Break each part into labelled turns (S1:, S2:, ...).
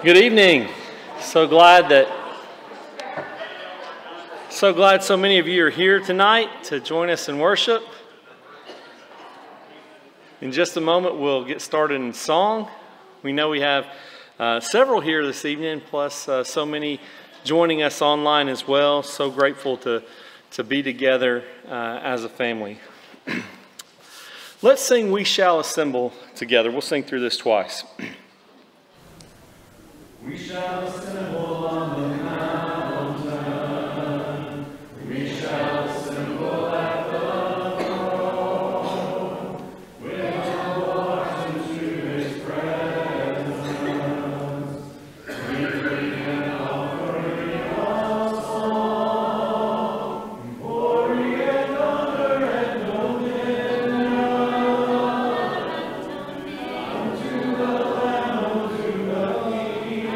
S1: Good evening. So glad so many of you are here tonight to join us in worship. In just a moment, we'll get started in song. We know we have several here this evening, plus so many joining us online as well. So grateful to be together as a family. Let's sing "We Shall Assemble" together. We'll sing through this twice.
S2: We shall assemble on the mountain. We shall assemble at the throne. With humble hearts into His presence. We bring an offering of song, glory and honor and dominion unto the Lamb, unto the King.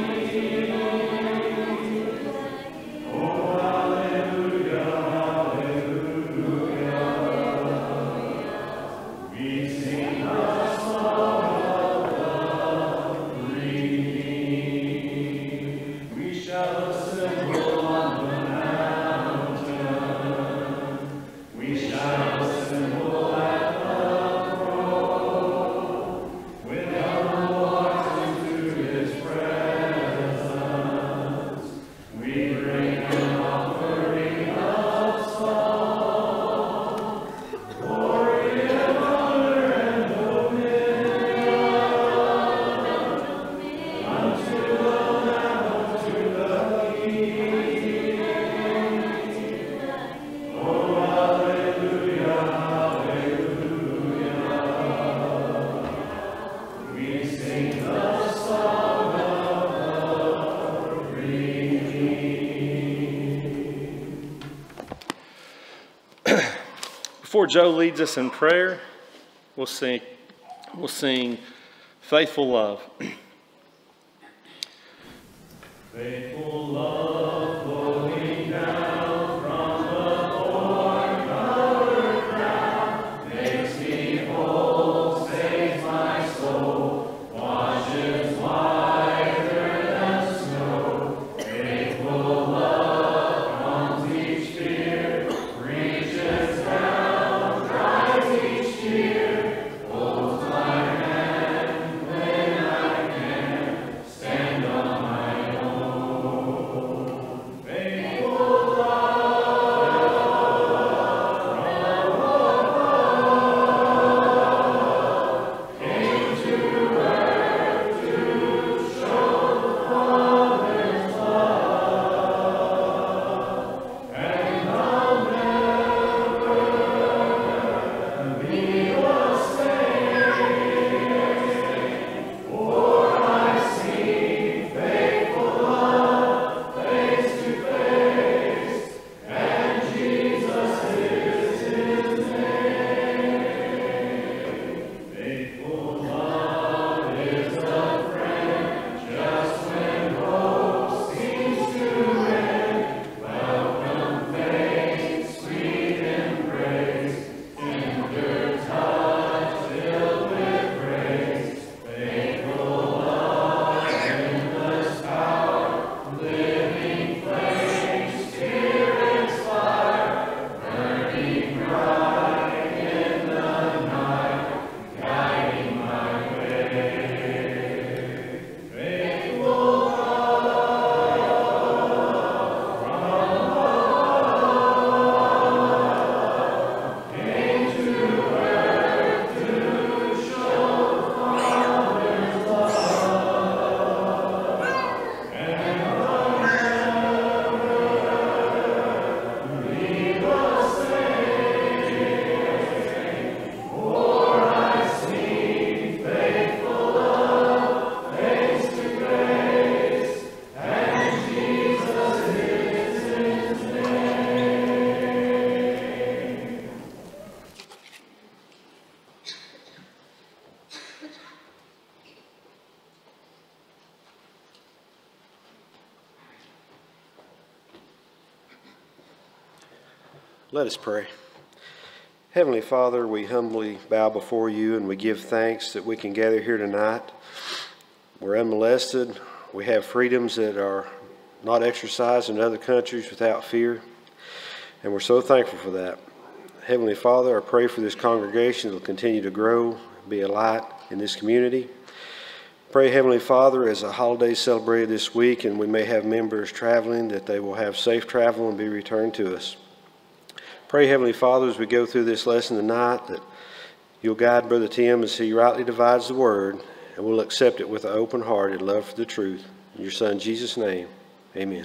S1: Before Joe leads us in prayer, we'll sing "Faithful Love."
S2: Faithful love flowing down from the thorn-covered crown makes me whole, saves my soul, washes whiter than snow. Faithful love calms each fear, reaches down, dries each tear, holds my hand when I can stand on my own. Faithful love from above came to earth to show the Father's love, and I'll never be the same, for I see faithful love face to face, and Jesus is His name. Faithful love is a friend just when hope seems to end. Welcome face, sweet embrace, tender touch filled with grace. Faithful love, endless power, living flame, Spirit's fire, burning bright in the night, guiding my way. Faithful love from above came to earth to show the Father's love, and I'll never be the same, for I see faithful love face to face, and Jesus is His name.
S3: Let us pray. Heavenly Father, we humbly bow before you and we give thanks that we can gather here tonight. We're unmolested, we have freedoms that are not exercised in other countries without fear, and we're so thankful for that. Heavenly Father, I pray for this congregation that will continue to grow, be a light in this community. Pray, Heavenly Father, as a holiday celebrated this week and we may have members traveling, that they will have safe travel and be returned to us. Pray, Heavenly Father, as we go through this lesson tonight, that you'll guide Brother Tim as he rightly divides the word, and we'll accept it with an open heart and love for the truth. In your Son, Jesus' name, amen.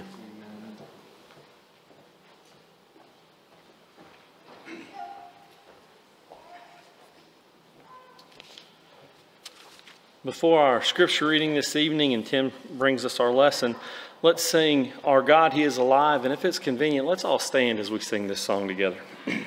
S1: Before our scripture reading this evening and Tim brings us our lesson, let's sing Our God, He is Alive. And if it's convenient, let's all stand as we sing this song together.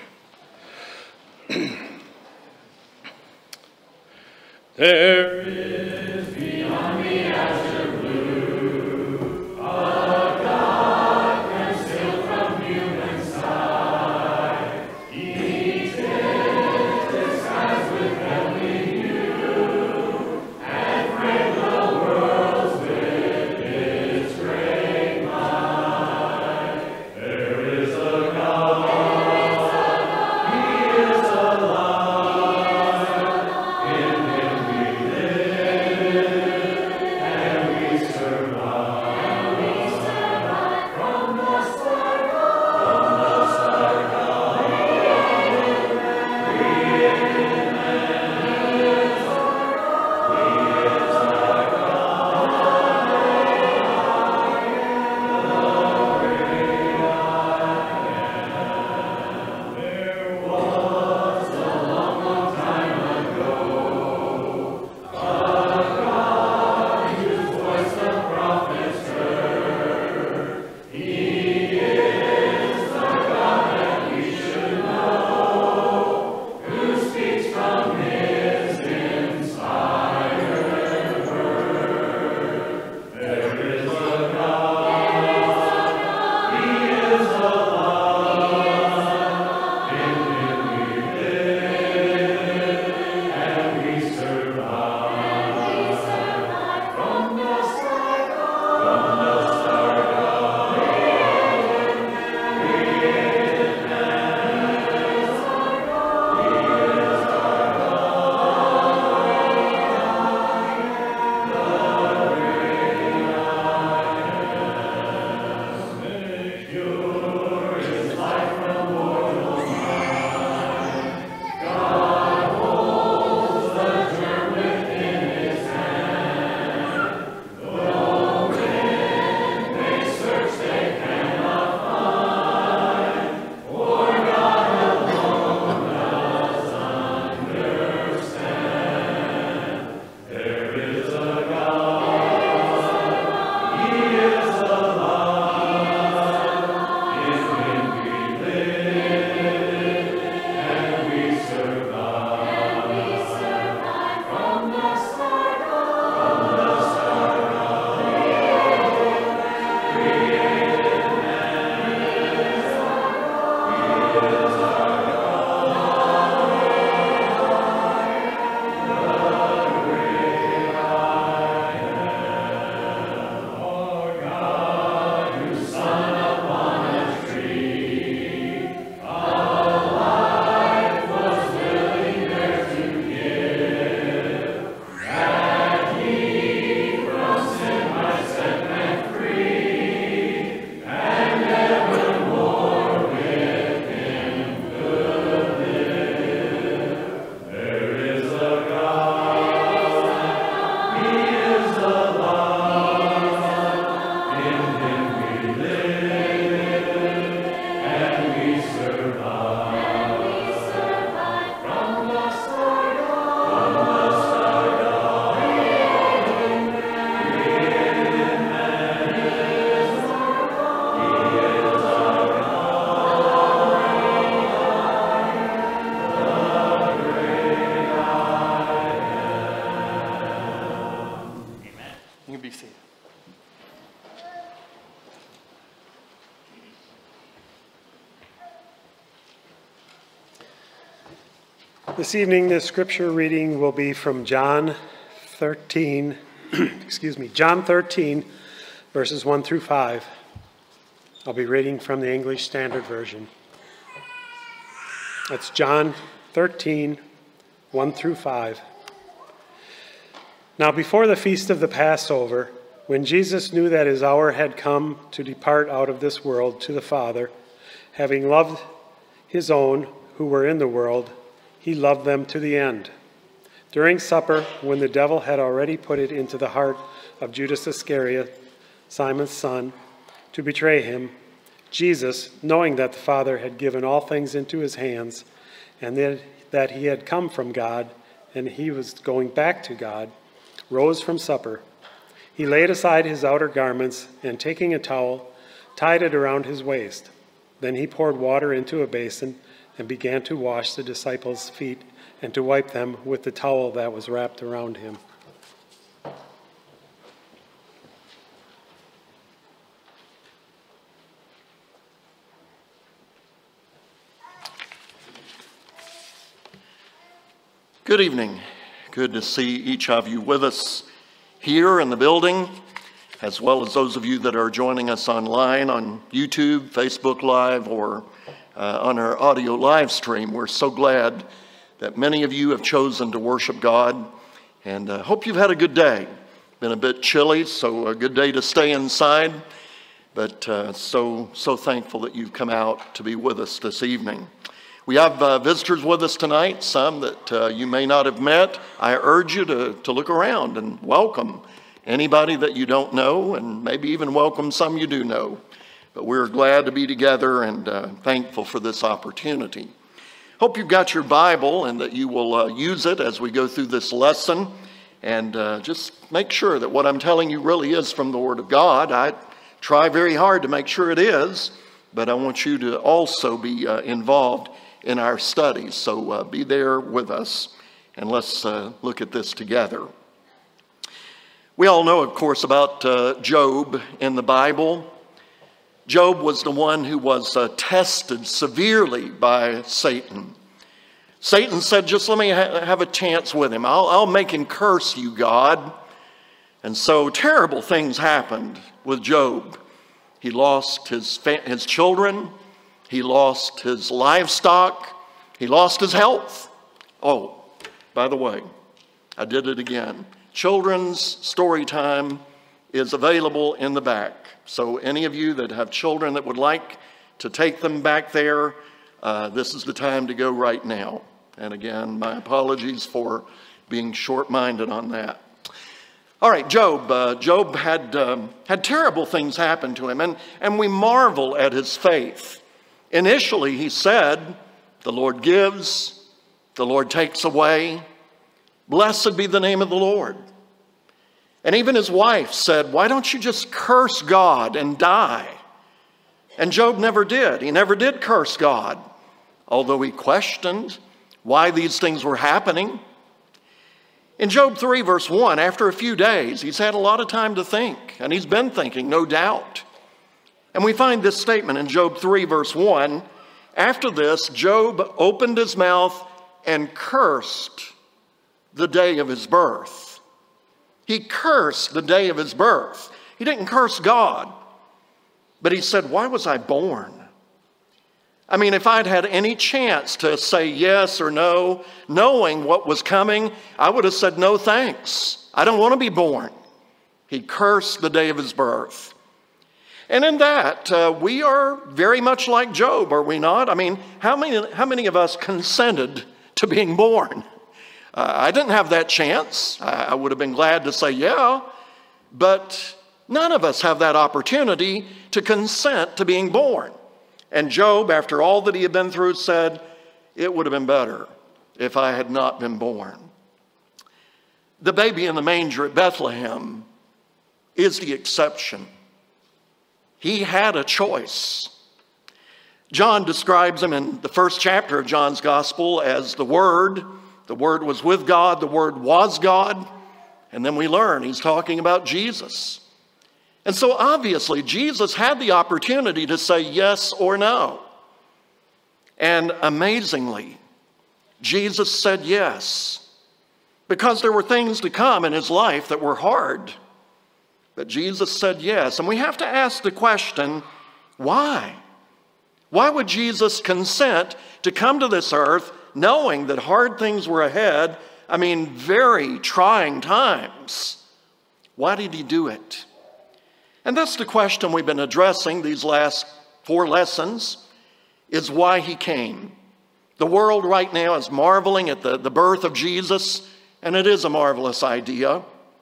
S1: There is beyond the azure blue a God concealed from human sight. He takes the skies with heavenly hue and framed the worlds with His great might. There is a God. He is alive. In Him we live and we survive. From the start God created man. He is our God. There was a long, long time ago a God whose voice the prophets heard. He is the God that we should know, who speaks from His inspired word. There is a God. He is alive. In Him we live and we survive. From the start God created man. He is our Pure is life from mortal mind. God holds the germ within His hand. Though men may search, they cannot find, for God alone does understand. There is a God. He is alive. In Him we live and we survive. From the start God created man. He is our Our God, whose Son upon a tree, a life was willing there to give, that He from sin might set man free, and evermore with Him could live. There is a God. He is alive. In Him we live and we survive. From the start God created man. He is our Amen. You can be seated.
S2: This evening, the scripture reading will be from John 13, excuse me, John 13, verses 1 through 5. I'll be reading from the English Standard Version. That's John 13, 1 through 5. Now before the feast of the Passover, when Jesus knew that his hour had come to depart out of this world to the Father, having loved his own who were in the world, he loved them to the end. During supper, when the devil had already put it into the heart of Judas Iscariot, Simon's son, to betray him, Jesus, knowing that the Father had given all things into his hands, and that he had come from God, and he was going back to God, rose from supper. He laid aside his outer garments, and taking a towel, tied it around his waist. Then he poured water into a basin and began to wash the disciples' feet and to wipe them with the towel that was wrapped around him.
S4: Good evening. Good to see each of you with us here in the building, as well as those of you that are joining us online on YouTube, Facebook Live, or on our audio live stream. We're so glad that many of you have chosen to worship God, and hope you've had a good day. Been a bit chilly, so a good day to stay inside, but so thankful that you've come out to be with us this evening. We have visitors with us tonight, some that you may not have met. I urge you to look around and welcome anybody that you don't know, and maybe even welcome some you do know. But we're glad to be together and thankful for this opportunity. Hope you've got your Bible and that you will use it as we go through this lesson, and just make sure that what I'm telling you really is from the Word of God. I try very hard to make sure it is, but I want you to also be involved in our studies. So be there with us, and let's look at this together. We all know, of course, about Job in the Bible. Job was the one who was tested severely by Satan. Satan said, just let me have a chance with him. I'll make him curse you, God. And so terrible things happened with Job. He lost his children. He lost his livestock. He lost his health. Oh, by the way, I did it again. Children's story time is available in the back. So any of you that have children that would like to take them back there, this is the time to go right now. And again, my apologies for being short-minded on that. All right, Job. Job had terrible things happen to him, and we marvel at his faith. Initially, he said, the Lord gives, the Lord takes away. Blessed be the name of the Lord. And even his wife said, why don't you just curse God and die? And Job never did. He never did curse God, although he questioned why these things were happening. In Job 3, verse 1, after a few days, he's had a lot of time to think, and he's been thinking, no doubt. And we find this statement in Job 3, verse 1. After this, Job opened his mouth and cursed the day of his birth. He cursed the day of his birth. He didn't curse God, but he said, why was I born? I mean, if I'd had any chance to say yes or no, knowing what was coming, I would have said, no thanks. I don't want to be born. He cursed the day of his birth. And in that, we are very much like Job, are we not? I mean, how many of us consented to being born? I didn't have that chance. I would have been glad to say yeah, but none of us have that opportunity to consent to being born. And Job, after all that he had been through, said, it would have been better if I had not been born. The baby in the manger at Bethlehem is the exception. He had a choice. John describes him in the first chapter of John's Gospel as the Word. The Word was with God. The Word was God. And then we learn he's talking about Jesus. And so obviously Jesus had the opportunity to say yes or no. And amazingly, Jesus said yes. because there were things to come in his life that were hard. But Jesus said yes. And we have to ask the question, why? Why would Jesus consent to come to this earth knowing that hard things were ahead? I mean, very trying times. Why did he do it? And that's the question we've been addressing these last 4 lessons, is why he came. The world right now is marveling at the birth of Jesus, and it is a marvelous idea.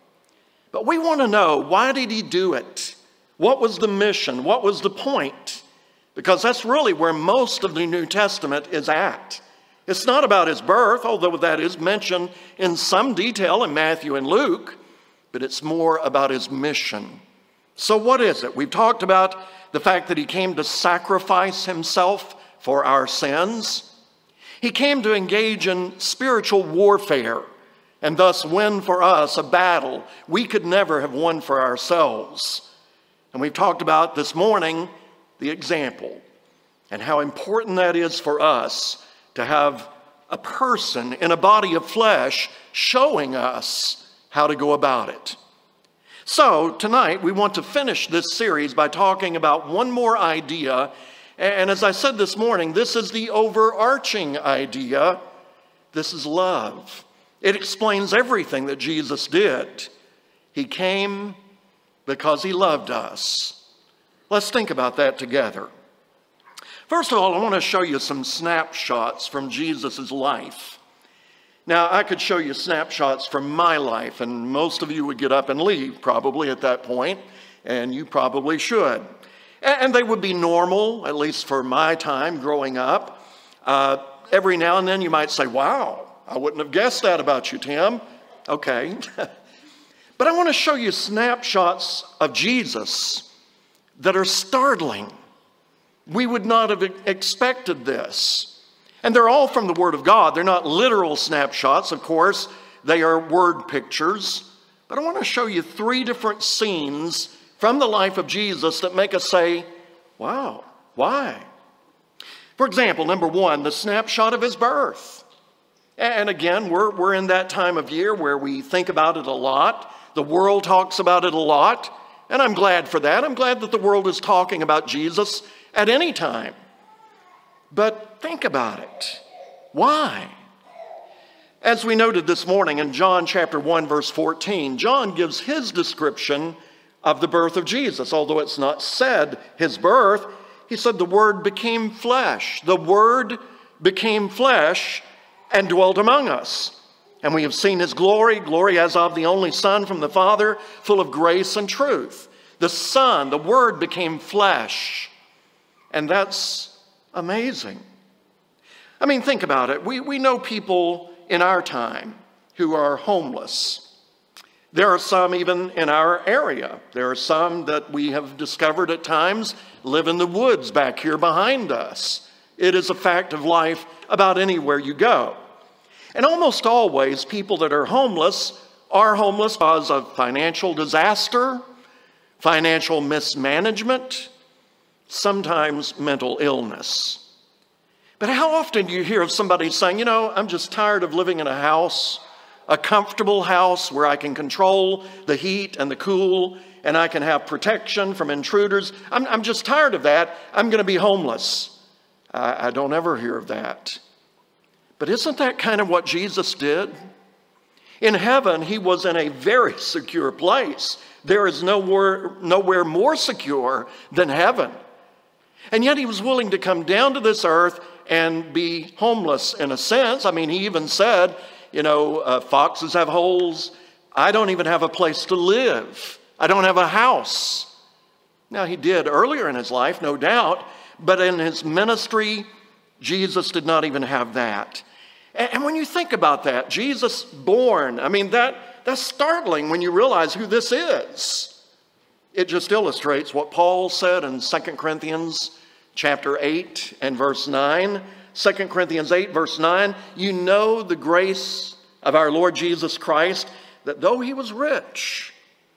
S4: But we want to know, why did he do it? What was the mission? What was the point? Because that's really where most of the New Testament is at. It's not about his birth, although that is mentioned in some detail in Matthew and Luke, but it's more about his mission. So what is it? We've talked about the fact that he came to sacrifice himself for our sins. He came to engage in spiritual warfare and thus win for us a battle we could never have won for ourselves. And we've talked about this morning the example and how important that is for us to have a person in a body of flesh showing us how to go about it. So tonight we want to finish this series by talking about one more idea. And as I said this morning, this is the overarching idea. This is love. It explains everything that Jesus did. He came because he loved us. Let's think about that together. First of all, I want to show you some snapshots from Jesus' life. Now, I could show you snapshots from my life, and most of you would get up and leave probably at that point, and you probably should. And they would be normal, at least for my time growing up. Every now and then you might say, wow, I wouldn't have guessed that about you, Tim. Okay. But I want to show you snapshots of Jesus that are startling. We would not have expected this. And they're all from the Word of God. They're not literal snapshots, of course. They are word pictures. But I want to show you 3 different scenes from the life of Jesus that make us say, wow, why? For example, number 1, the snapshot of his birth. And again, we're in that time of year where we think about it a lot. The world talks about it a lot. And I'm glad for that. I'm glad that the world is talking about Jesus at any time. But think about it. Why? As we noted this morning in John chapter 1, verse 14, John gives his description of the birth of Jesus. Although it's not said his birth, he said the Word became flesh. The Word became flesh and dwelt among us. And we have seen his glory, glory as of the only Son from the Father, full of grace and truth. The Son, the Word became flesh. And that's amazing. I mean, think about it. We know people in our time who are homeless. There are some even in our area. There are some that we have discovered at times live in the woods back here behind us. It is a fact of life about anywhere you go. And almost always people that are homeless because of financial disaster, financial mismanagement, sometimes mental illness. But how often do you hear of somebody saying, you know, I'm just tired of living in a house, a comfortable house where I can control the heat and the cool, and I can have protection from intruders. I'm just tired of that. I'm going to be homeless. I don't ever hear of that. But isn't that kind of what Jesus did? In heaven, he was in a very secure place. There is nowhere more secure than heaven. And yet he was willing to come down to this earth and be homeless in a sense. I mean, he even said, you know, foxes have holes. I don't even have a place to live. I don't have a house. Now, he did earlier in his life, no doubt, but in his ministry, Jesus did not even have that. And when you think about that, Jesus born, I mean, that's startling when you realize who this is. It just illustrates what Paul said in 2 Corinthians chapter 8 and verse 9. 2 Corinthians 8 verse 9, you know the grace of our Lord Jesus Christ, that though he was rich,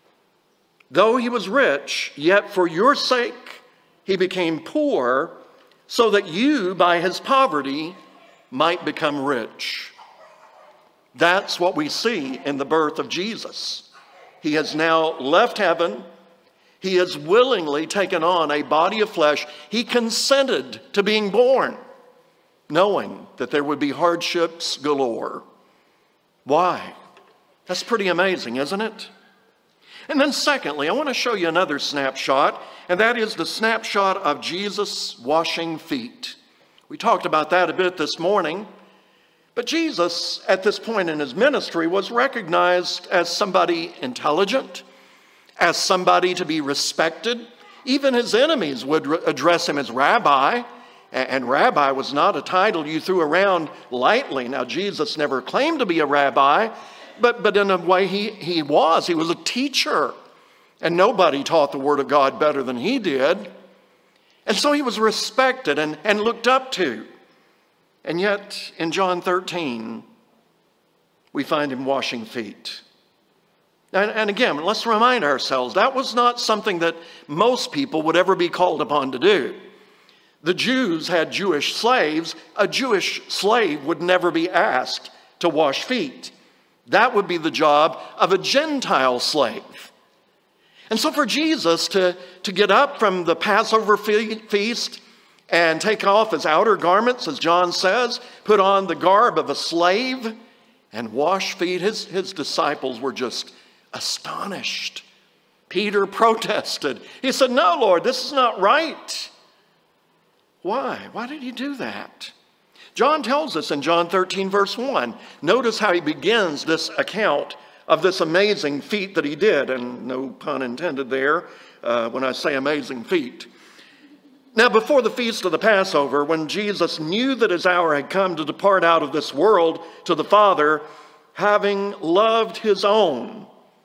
S4: yet for your sake he became poor, so that you by his poverty might become rich. That's what we see in the birth of Jesus. He has now left heaven. He has willingly taken on a body of flesh. He consented to being born, knowing that there would be hardships galore. Why? That's pretty amazing, isn't it? And then secondly, I want to show you another snapshot, and that is the snapshot of Jesus washing feet. We talked about that a bit this morning. But Jesus, at this point in his ministry, was recognized as somebody intelligent, as somebody to be respected. Even his enemies would address him as rabbi, and rabbi was not a title you threw around lightly. Now, Jesus never claimed to be a rabbi, but in a way he was. He was a teacher, and nobody taught the Word of God better than he did. And so he was respected and looked up to. And yet, in John 13, we find him washing feet. And again, let's remind ourselves, that was not something that most people would ever be called upon to do. The Jews had Jewish slaves. A Jewish slave would never be asked to wash feet. That would be the job of a Gentile slave. And so for Jesus to get up from the Passover feast and take off his outer garments, as John says, put on the garb of a slave and wash feet, his disciples were just astonished. Peter protested. He said, "No, Lord, this is not right." Why? Why did he do that? John tells us in John 13, verse 1. Notice how he begins this account of this amazing feat that he did, and no pun intended there when I say amazing feat. Now, before the feast of the Passover, when Jesus knew that his hour had come to depart out of this world to the Father, having loved his own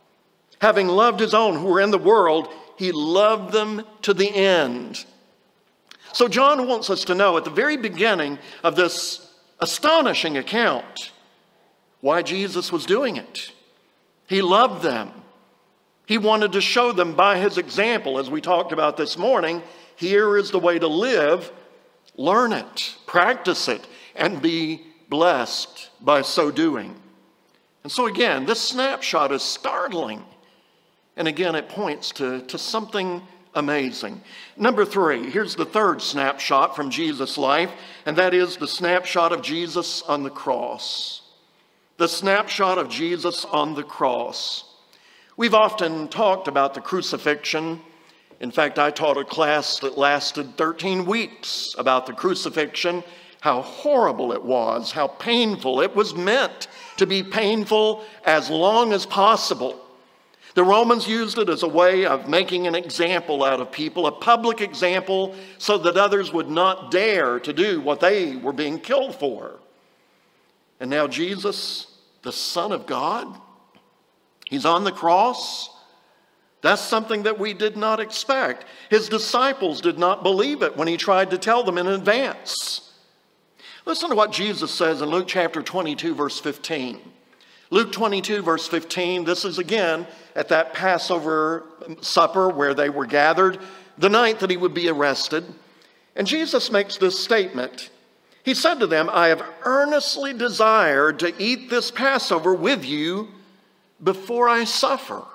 S4: who were in the world, he loved them to the end. So John wants us to know at the very beginning of this astonishing account why Jesus was doing it. He loved them. He wanted to show them by his example, as we talked about this morning, here is the way to live. Learn it, practice it, and be blessed by so doing. And so again, this snapshot is startling. And again, it points to something amazing. Number 3, here's the third snapshot from Jesus' life, and that is the snapshot of Jesus on the cross. The snapshot of Jesus on the cross. We've often talked about the crucifixion. In fact, I taught a class that lasted 13 weeks about the crucifixion, how horrible it was, how painful. It was meant to be painful as long as possible. The Romans used it as a way of making an example out of people, a public example, so that others would not dare to do what they were being killed for. And now Jesus, the Son of God, he's on the cross. That's something that we did not expect. His disciples did not believe it when he tried to tell them in advance. Listen to what Jesus says in Luke chapter 22, verse 15. Luke 22, verse 15, this is again at that Passover supper where they were gathered, the night that he would be arrested. And Jesus makes this statement. He said to them, "I have earnestly desired to eat this Passover with you before I suffer."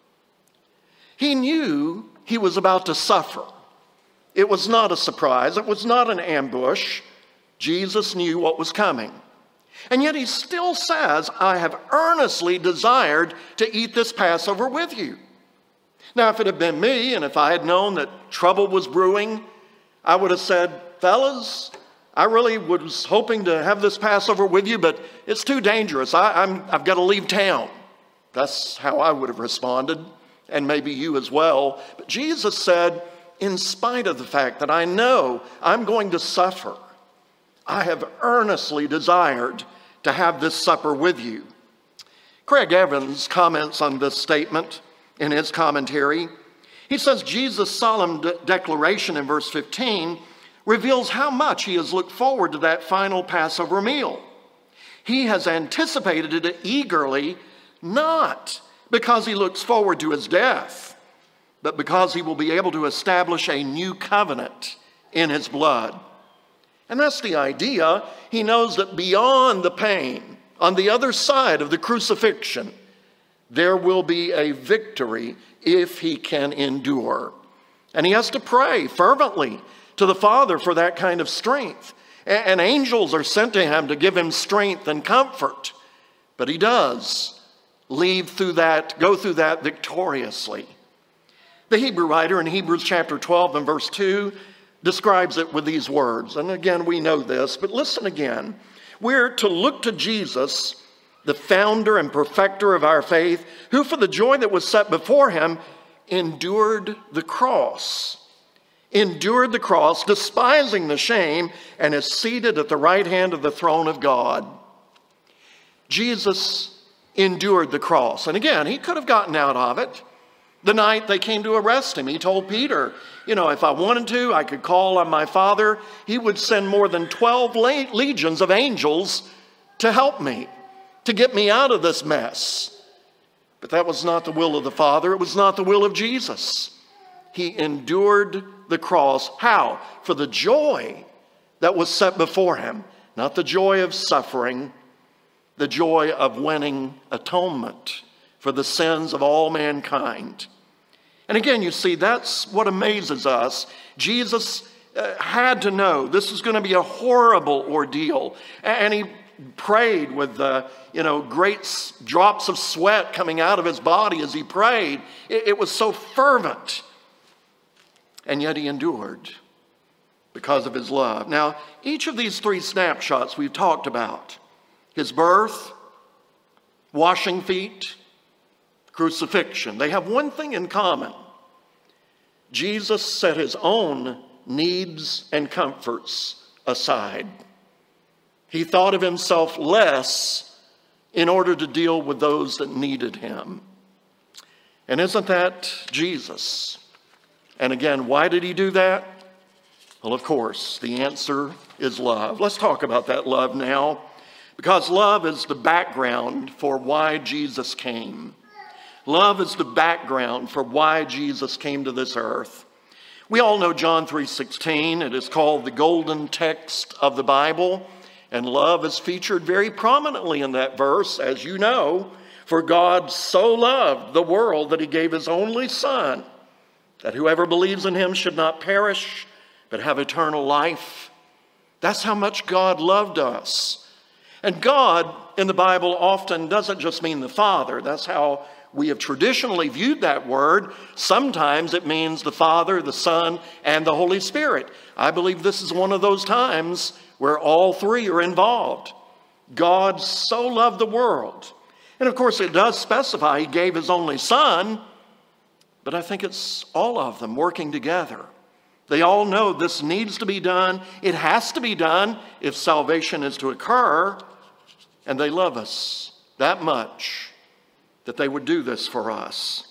S4: He knew he was about to suffer. It was not a surprise. It was not an ambush. Jesus knew what was coming. And yet he still says, "I have earnestly desired to eat this Passover with you." Now, if it had been me, and if I had known that trouble was brewing, I would have said, "Fellas, I really was hoping to have this Passover with you, but it's too dangerous. I've got to leave town." That's how I would have responded, and maybe you as well. But Jesus said, in spite of the fact that I know I'm going to suffer, I have earnestly desired to have this supper with you. Craig Evans comments on this statement in his commentary. He says Jesus' solemn declaration in verse 15 reveals how much he has looked forward to that final Passover meal. He has anticipated it eagerly, not because he looks forward to his death, but because he will be able to establish a new covenant in his blood. And that's the idea. He knows that beyond the pain on the other side of the crucifixion, there will be a victory if he can endure. And he has to pray fervently to the Father for that kind of strength. And angels are sent to him to give him strength and comfort. But he does go through that victoriously. The Hebrew writer in Hebrews chapter 12 and verse 2 describes it with these words. And again, we know this, but listen again. We're to look to Jesus, the founder and perfecter of our faith, who for the joy that was set before him endured the cross, despising the shame, and is seated at the right hand of the throne of God. Jesus endured the cross. And again, he could have gotten out of it. The night they came to arrest him, he told Peter, if I wanted to, I could call on my Father. He would send more than 12 legions of angels to help me, to get me out of this mess. But that was not the will of the Father. It was not the will of Jesus. He endured the cross. How? For the joy that was set before him. Not the joy of suffering, the joy of winning atonement for the sins of all mankind. And again, you see, that's what amazes us. Jesus had to know this was going to be a horrible ordeal. And he prayed with great drops of sweat coming out of his body as he prayed. It was so fervent. And yet he endured because of his love. Now, each of these three snapshots we've talked about, his birth, washing feet, crucifixion, they have one thing in common. Jesus set his own needs and comforts aside. He thought of himself less in order to deal with those that needed him. And isn't that Jesus? And again, why did he do that? Well, of course, the answer is love. Let's talk about that love now, because love is the background for why Jesus came. Love is the background for why Jesus came to this earth. We all know John 3:16. It is called the golden text of the Bible, and love is featured very prominently in that verse, as you know. For God so loved the world that he gave his only Son, that whoever believes in him should not perish, but have eternal life. That's how much God loved us. And God in the Bible often doesn't just mean the Father. That's how we have traditionally viewed that word. Sometimes it means the Father, the Son, and the Holy Spirit. I believe this is one of those times where all three are involved. God so loved the world. And of course it does specify he gave his only Son, but I think it's all of them working together. They all know this needs to be done. It has to be done if salvation is to occur. And they love us that much that they would do this for us.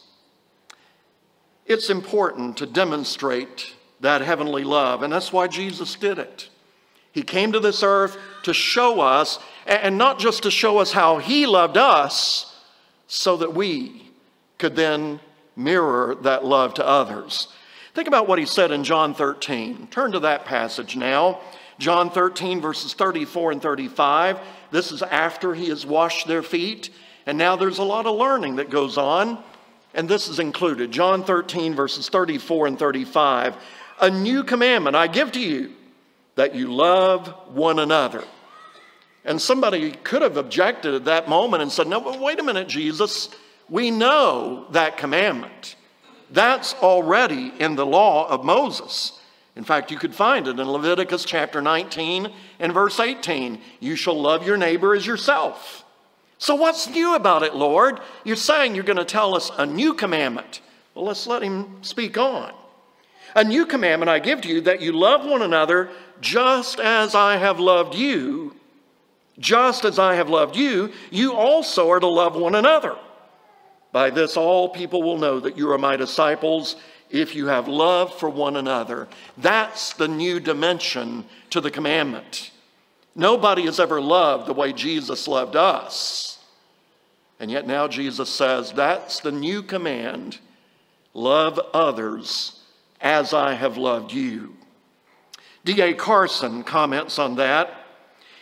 S4: It's important to demonstrate that heavenly love, and that's why Jesus did it. He came to this earth to show us, and not just to show us how he loved us, so that we could then mirror that love to others. Think about what he said in John 13. Turn to that passage now. John 13, verses 34 and 35. This is after he has washed their feet. And now there's a lot of learning that goes on. And this is included. John 13, verses 34 and 35. A new commandment I give to you, that you love one another. And somebody could have objected at that moment and said, no, but wait a minute, Jesus. We know that commandment. That's already in the law of Moses. In fact, you could find it in Leviticus chapter 19 and verse 18. You shall love your neighbor as yourself. So what's new about it, Lord? You're saying you're going to tell us a new commandment. Well, let's let him speak on. A new commandment I give to you, that you love one another just as I have loved you. Just as I have loved you, you also are to love one another. By this all people will know that you are my disciples, if you have love for one another. That's the new dimension to the commandment. Nobody has ever loved the way Jesus loved us. And yet now Jesus says, that's the new command. Love others as I have loved you. D.A. Carson comments on that.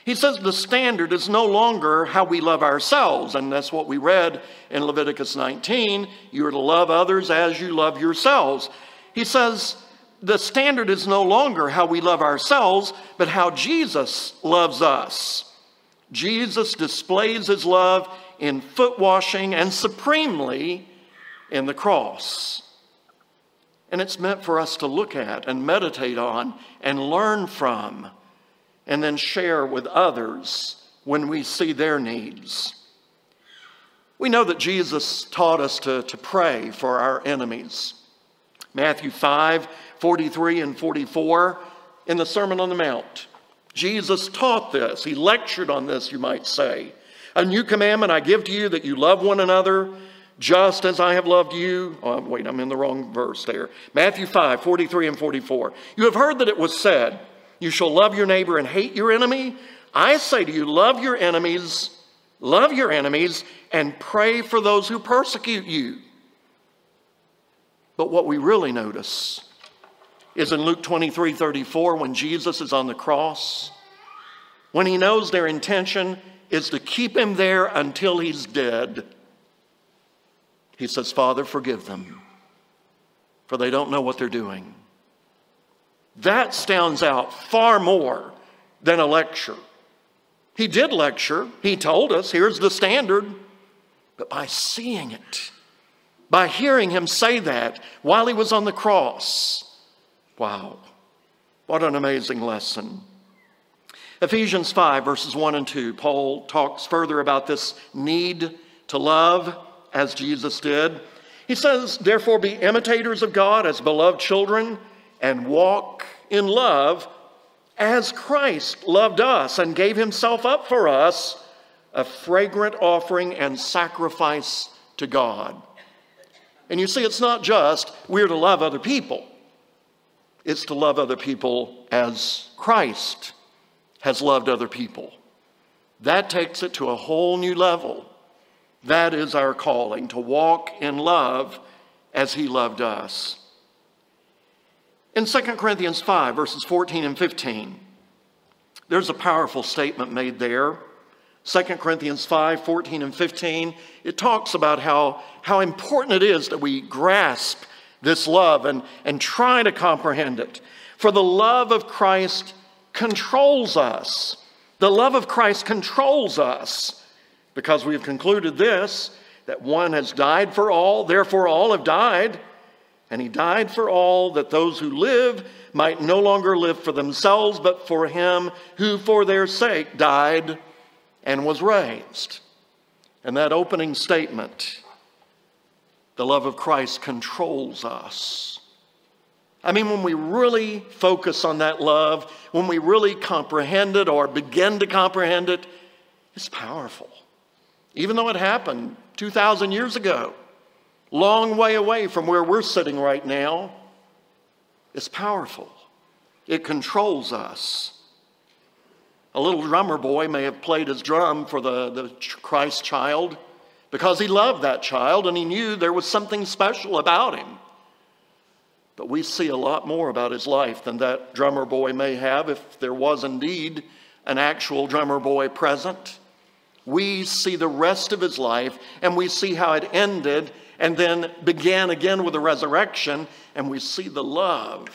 S4: He says the standard is no longer how we love ourselves, and that's what we read in Leviticus 19. You are to love others as you love yourselves. He says the standard is no longer how we love ourselves, but how Jesus loves us. Jesus displays his love in foot washing and supremely in the cross. And it's meant for us to look at and meditate on and learn from, and then share with others when we see their needs. We know that Jesus taught us to pray for our enemies. Matthew 5:43 and 44 in the Sermon on the Mount. Jesus taught this. He lectured on this, you might say. A new commandment I give to you, that you love one another just as I have loved you. Oh, wait, I'm in the wrong verse there. Matthew 5:43 and 44. You have heard that it was said, you shall love your neighbor and hate your enemy. I say to you, love your enemies, and pray for those who persecute you. But what we really notice is in Luke 23:34, when Jesus is on the cross, when he knows their intention is to keep him there until he's dead, he says, Father, forgive them, for they don't know what they're doing. That stands out far more than a lecture. He did lecture. He told us, here's the standard. But by seeing it, by hearing him say that while he was on the cross, wow, what an amazing lesson. Ephesians 5, verses 1 and 2, Paul talks further about this need to love as Jesus did. He says, therefore be imitators of God as beloved children, and walk in love as Christ loved us and gave himself up for us, a fragrant offering and sacrifice to God. And you see, it's not just we're to love other people. It's to love other people as Christ has loved other people. That takes it to a whole new level. That is our calling, to walk in love as he loved us. In 2 Corinthians 5, verses 14 and 15, there's a powerful statement made there. 2 Corinthians 5, 14 and 15, it talks about how important it is that we grasp this love and try to comprehend it. For the love of Christ controls us. The love of Christ controls us, because we have concluded this, that one has died for all, therefore all have died. And he died for all, that those who live might no longer live for themselves, but for him who for their sake died and was raised. And that opening statement, the love of Christ controls us. I mean, when we really focus on that love, when we really comprehend it or begin to comprehend it, it's powerful. Even though it happened 2,000 years ago, long way away from where we're sitting right now, it's powerful. It controls us. A little drummer boy may have played his drum for the Christ child because he loved that child and he knew there was something special about him. But we see a lot more about his life than that drummer boy may have, if there was indeed an actual drummer boy present. We see the rest of his life, and we see how it ended and then began again with the resurrection, and we see the love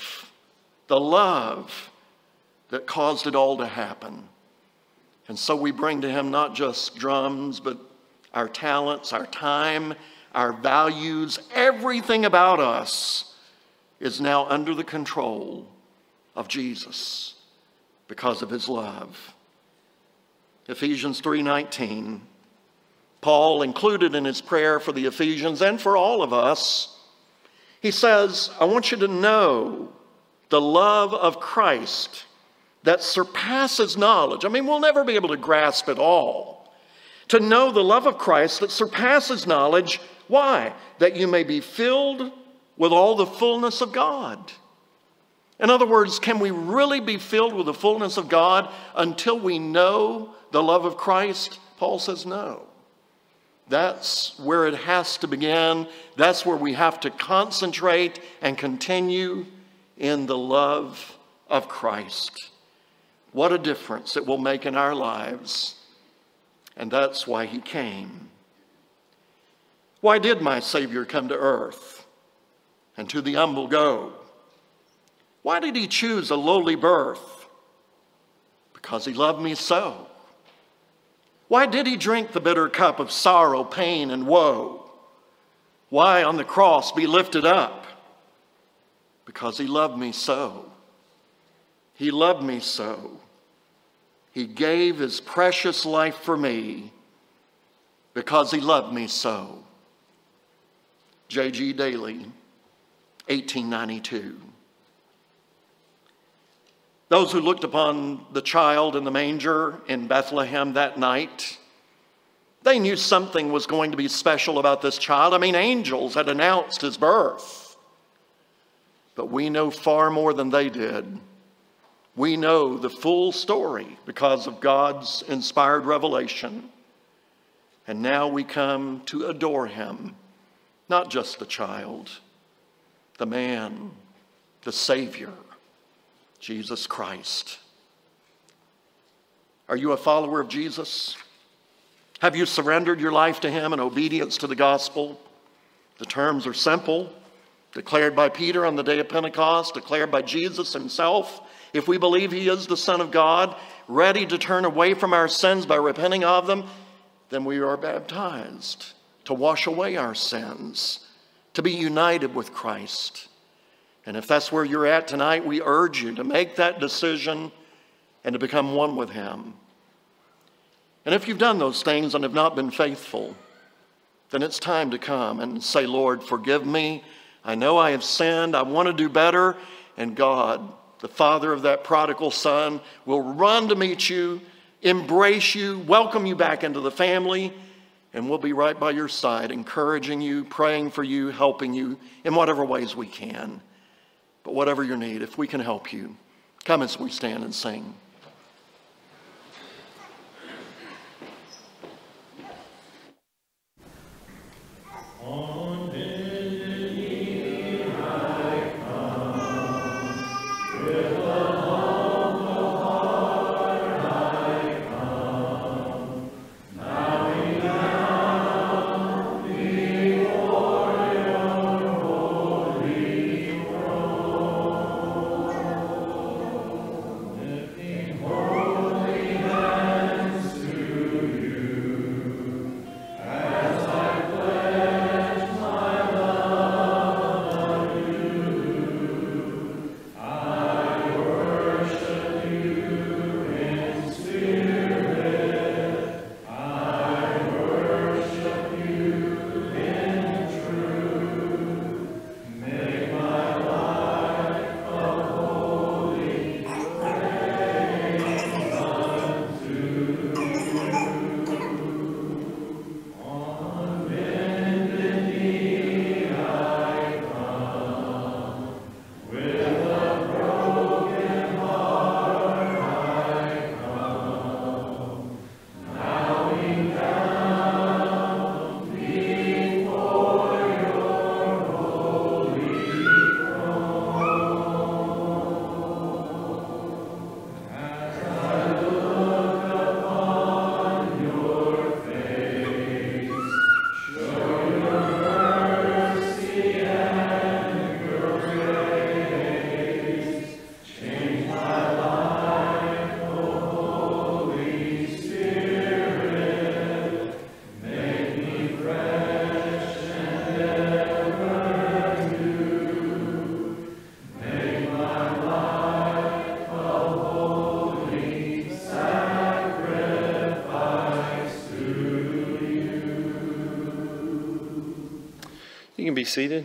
S4: that caused it all to happen. And so we bring to him not just drums, but our talents, our time, our values, everything about us is now under the control of Jesus because of his love. Ephesians 3:19. Paul included in his prayer for the Ephesians and for all of us, he says, I want you to know the love of Christ that surpasses knowledge. I mean, we'll never be able to grasp it all. To know the love of Christ that surpasses knowledge. Why? That you may be filled with all the fullness of God. In other words, can we really be filled with the fullness of God until we know the love of Christ? Paul says no. That's where it has to begin. That's where we have to concentrate and continue in the love of Christ. What a difference it will make in our lives. And that's why he came. Why did my Savior come to earth and to the humble go? Why did he choose a lowly birth? Because he loved me so. Why did he drink the bitter cup of sorrow, pain, and woe? Why on the cross be lifted up? Because he loved me so. He loved me so. He gave his precious life for me because he loved me so. J.G. Daly, 1892. Those who looked upon the child in the manger in Bethlehem that night, they knew something was going to be special about this child. I mean, angels had announced his birth. But we know far more than they did. We know the full story because of God's inspired revelation. And now we come to adore him, not just the child, the man, the Savior, Jesus Christ. Are you a follower of Jesus? Have you surrendered your life to him in obedience to the gospel? The terms are simple, declared by Peter on the day of Pentecost, declared by Jesus himself. If we believe he is the Son of God, ready to turn away from our sins by repenting of them, then we are baptized to wash away our sins, to be united with Christ. And if that's where you're at tonight, we urge you to make that decision and to become one with him. And if you've done those things and have not been faithful, then it's time to come and say, Lord, forgive me. I know I have sinned. I want to do better. And God, the Father of that prodigal son, will run to meet you, embrace you, welcome you back into the family, and we'll be right by your side, encouraging you, praying for you, helping you in whatever ways we can. But whatever your need, if we can help you, come as we stand and sing.
S1: You can be seated.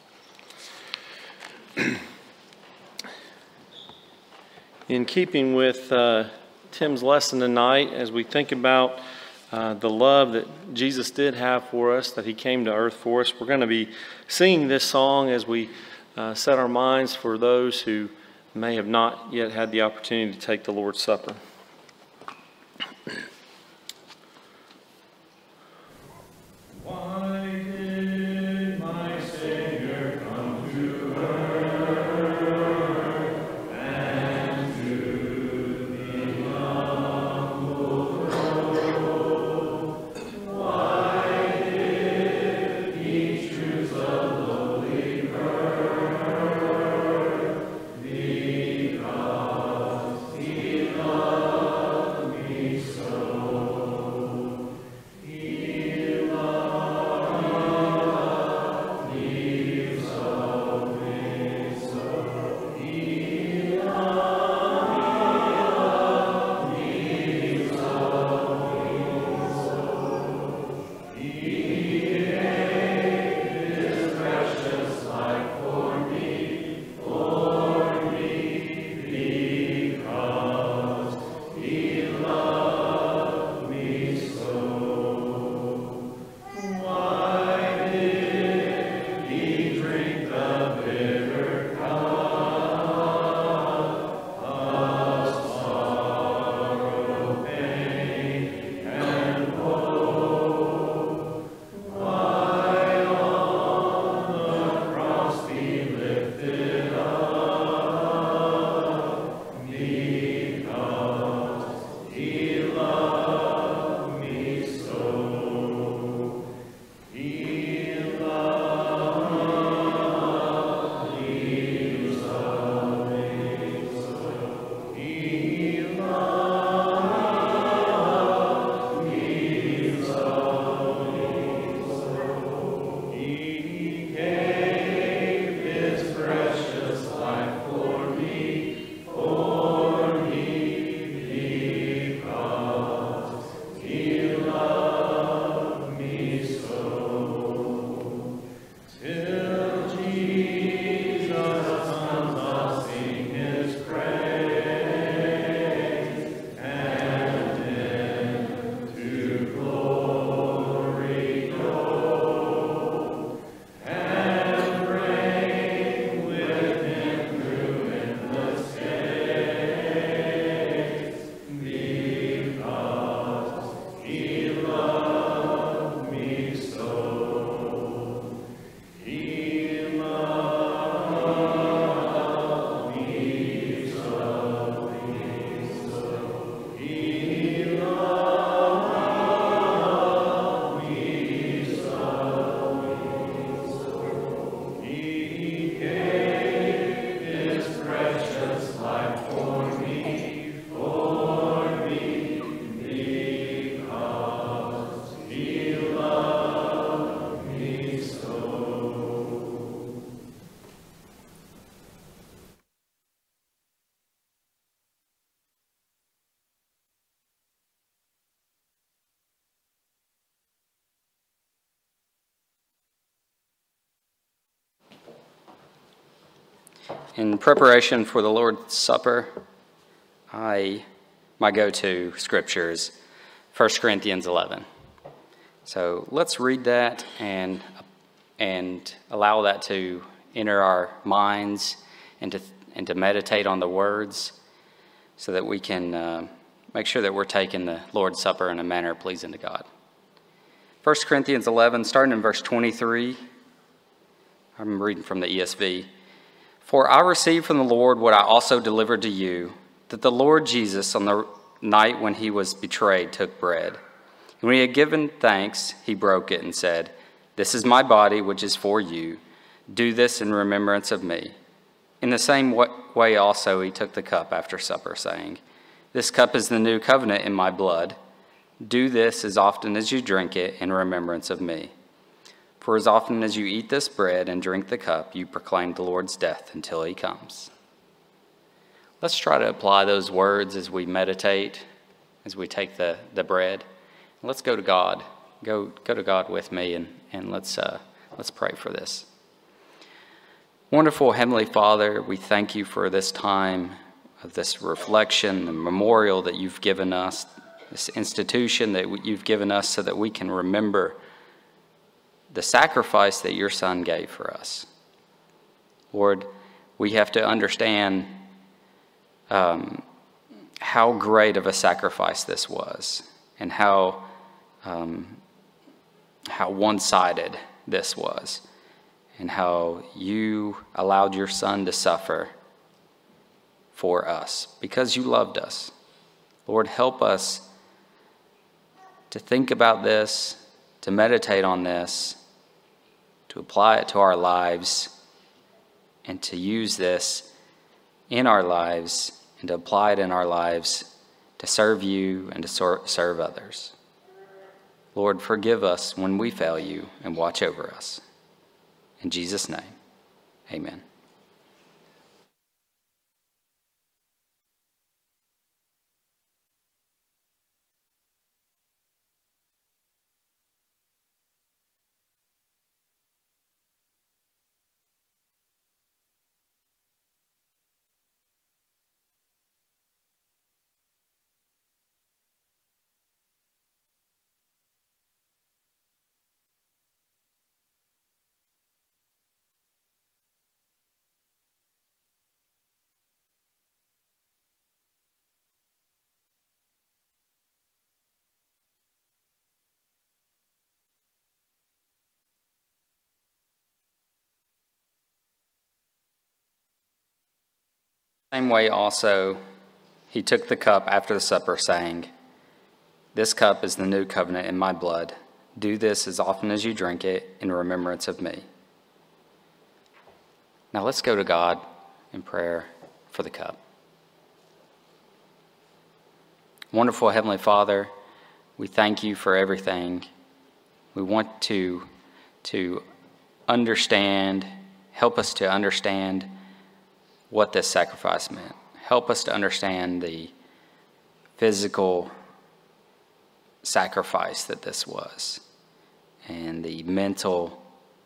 S1: In keeping with Tim's lesson tonight, as we think about the love that Jesus did have for us, that he came to earth for us, we're going to be singing this song as we set our minds for those who may have not yet had the opportunity to take the Lord's Supper.
S5: In preparation for the Lord's Supper, my go-to scripture is 1 Corinthians 11. So let's read that and allow that to enter our minds and to meditate on the words so that we can make sure that we're taking the Lord's Supper in a manner pleasing to God. 1 Corinthians 11, starting in verse 23. I'm reading from the ESV. For I received from the Lord what I also delivered to you, that the Lord Jesus, on the night when he was betrayed, took bread. And when he had given thanks, he broke it and said, "This is my body, which is for you. Do this in remembrance of me." In the same way also he took the cup after supper, saying, "This cup is the new covenant in my blood. Do this as often as you drink it in remembrance of me. For as often as you eat this bread and drink the cup, you proclaim the Lord's death until he comes." Let's try to apply those words as we meditate, as we take the bread. Let's go to God. Go to God with me, and let's pray for this. Wonderful Heavenly Father, we thank you for this time of this reflection, the memorial that you've given us, this institution that you've given us so that we can remember the sacrifice that your Son gave for us. Lord, we have to understand how great of a sacrifice this was, and how one-sided this was, and how you allowed your Son to suffer for us because you loved us. Lord, help us to think about this, to meditate on this, to apply it to our lives, and to use this in our lives, and to apply it in our lives to serve you and to serve others. Lord, forgive us when we fail you and watch over us. In Jesus' name, amen. Same way also, he took the cup after the supper, saying, "This cup is the new covenant in my blood. Do this as often as you drink it in remembrance of me." Now let's go to God in prayer for the cup. Wonderful Heavenly Father, we thank you for everything. We want to understand, help us to understand what this sacrifice meant. Help us to understand the physical sacrifice that this was, and the mental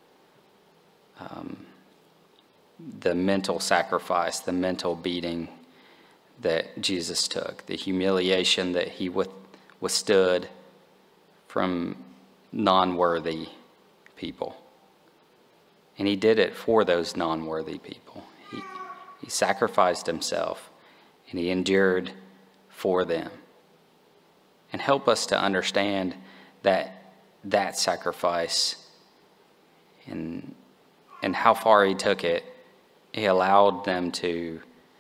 S5: sacrifice, the mental beating that Jesus took, the humiliation that he withstood from non-worthy people. And he did it for those non-worthy people. He sacrificed himself, and he endured for them. And help us to understand that sacrifice and how far he took it. He allowed them to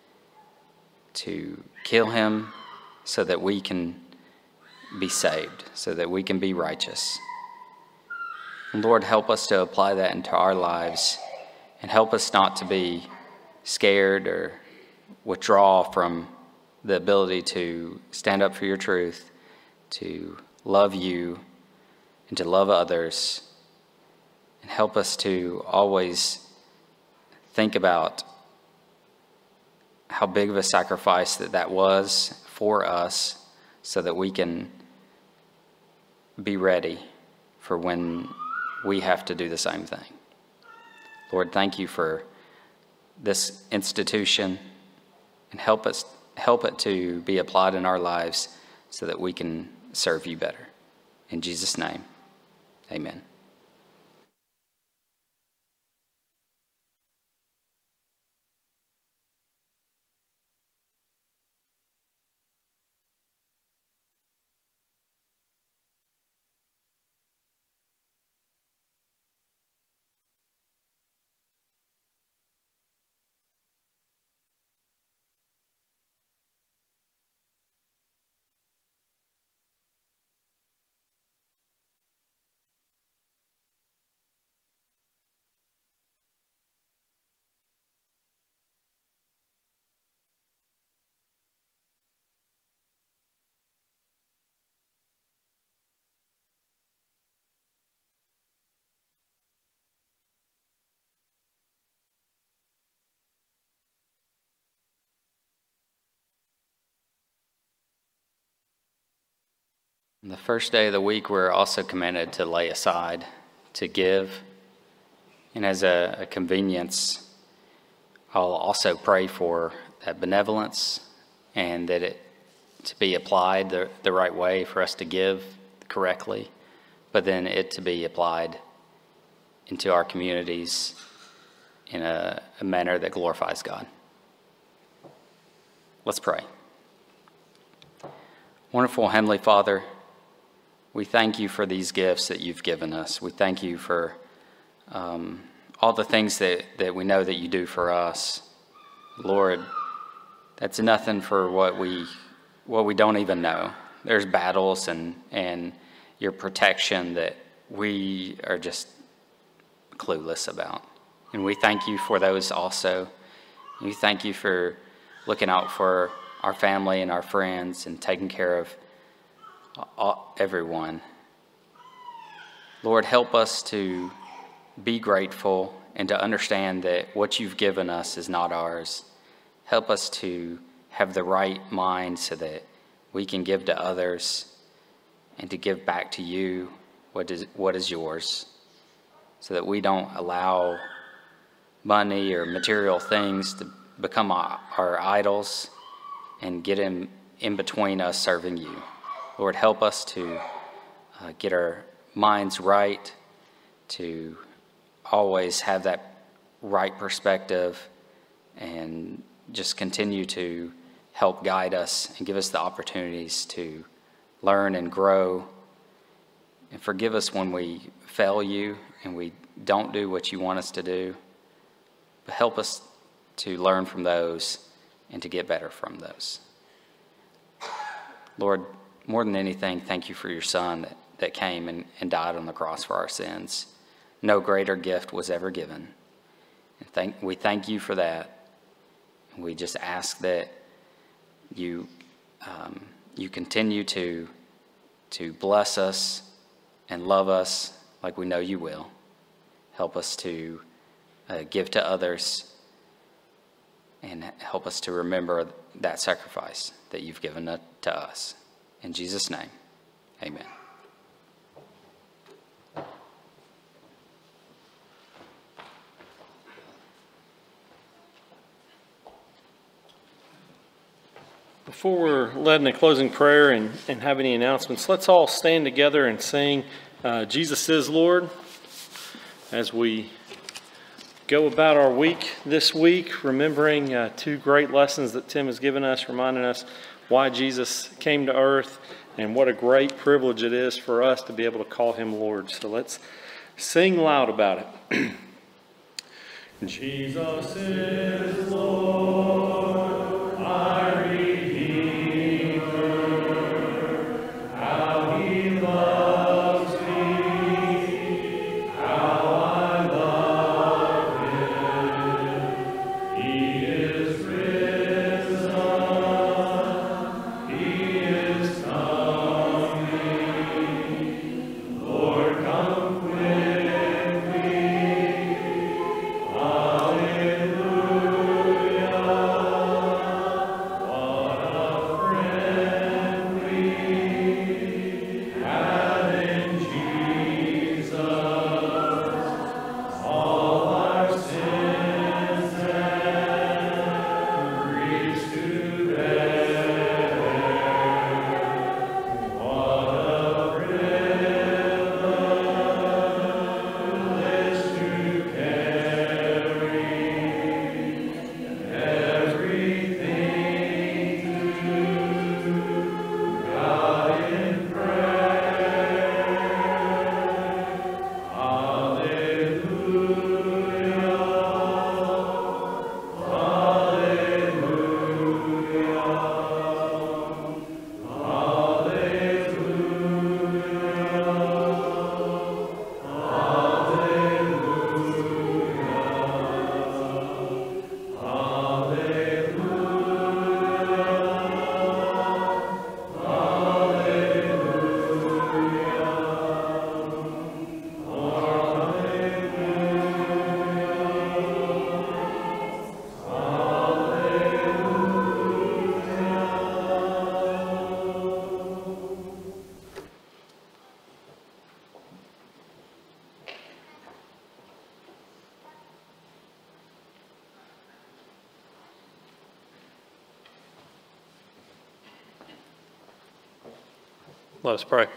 S5: kill him so that we can be saved, so that we can be righteous. And Lord, help us to apply that into our lives, and help us not to be scared or withdraw from the ability to stand up for your truth, to love you, and to love others. And help us to always think about how big of a sacrifice that was for us, so that we can be ready for when we have to do the same thing. Lord, thank you for this institution and help it to be applied in our lives so that we can serve you better. In Jesus' name, amen. On the first day of the week, we're also commanded to lay aside, to give. And as a convenience, I'll also pray for that benevolence and that it to be applied the right way for us to give correctly, but then it to be applied into our communities in a manner that glorifies God. Let's pray. Wonderful Heavenly Father, we thank you for these gifts that you've given us. We thank you for all the things that we know that you do for us. Lord, that's nothing for what we don't even know. There's battles and your protection that we are just clueless about. And we thank you for those also. We thank you for looking out for our family and our friends and taking care of everyone. Lord, help us to be grateful and to understand that what you've given us is not ours. Help us to have the right mind so that we can give to others and to give back to you what is yours, so that we don't allow money or material things to become our idols and get in between us serving you. Lord, help us to get our minds right, to always have that right perspective, and just continue to help guide us and give us the opportunities to learn and grow. And forgive us when we fail you and we don't do what you want us to do. But help us to learn from those and to get better from those. Lord, more than anything, thank you for your Son that came and died on the cross for our sins. No greater gift was ever given. And we thank you for that. And we just ask that you continue to bless us and love us like we know you will. Help us to give to others and help us to remember that sacrifice that you've given to us. In Jesus' name, amen.
S1: Before we're led in a closing prayer and have any announcements, let's all stand together and sing Jesus is Lord as we go about our week this week, remembering two great lessons that Tim has given us, reminding us why Jesus came to earth and what a great privilege it is for us to be able to call him Lord. So let's sing loud about it. Jesus is Lord, our Redeemer, how he loves me, how I love him. He is risen, he is coming. Lord, come quickly. Hallelujah. What a friend.
S6: Let us pray.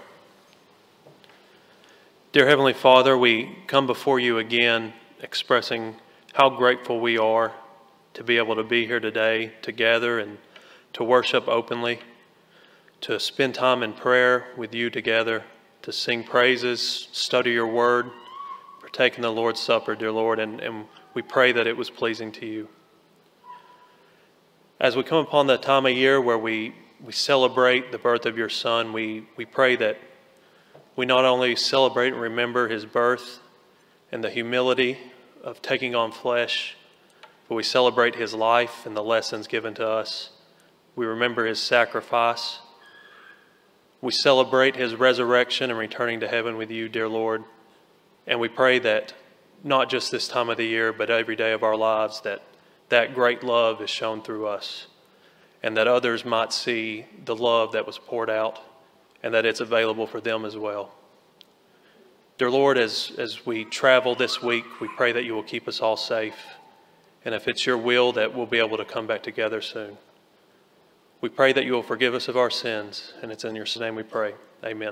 S6: Dear Heavenly Father, we come before you again expressing how grateful we are to be able to be here today together and to worship openly, to spend time in prayer with you together, to sing praises, study your word, partake in the Lord's Supper, dear Lord, and we pray that it was pleasing to you. As we come upon that time of year where we celebrate the birth of your Son, we pray that we not only celebrate and remember his birth and the humility of taking on flesh, but we celebrate his life and the lessons given to us. We remember his sacrifice. We celebrate his resurrection and returning to heaven with you, dear Lord. And we pray that not just this time of the year, but every day of our lives, that great love is shown through us, and that others might see the love that was poured out and that it's available for them as well. Dear Lord, as we travel this week, we pray that you will keep us all safe. And if it's your will, that we'll be able to come back together soon. We pray that you will forgive us of our sins, and it's in your name we pray. Amen.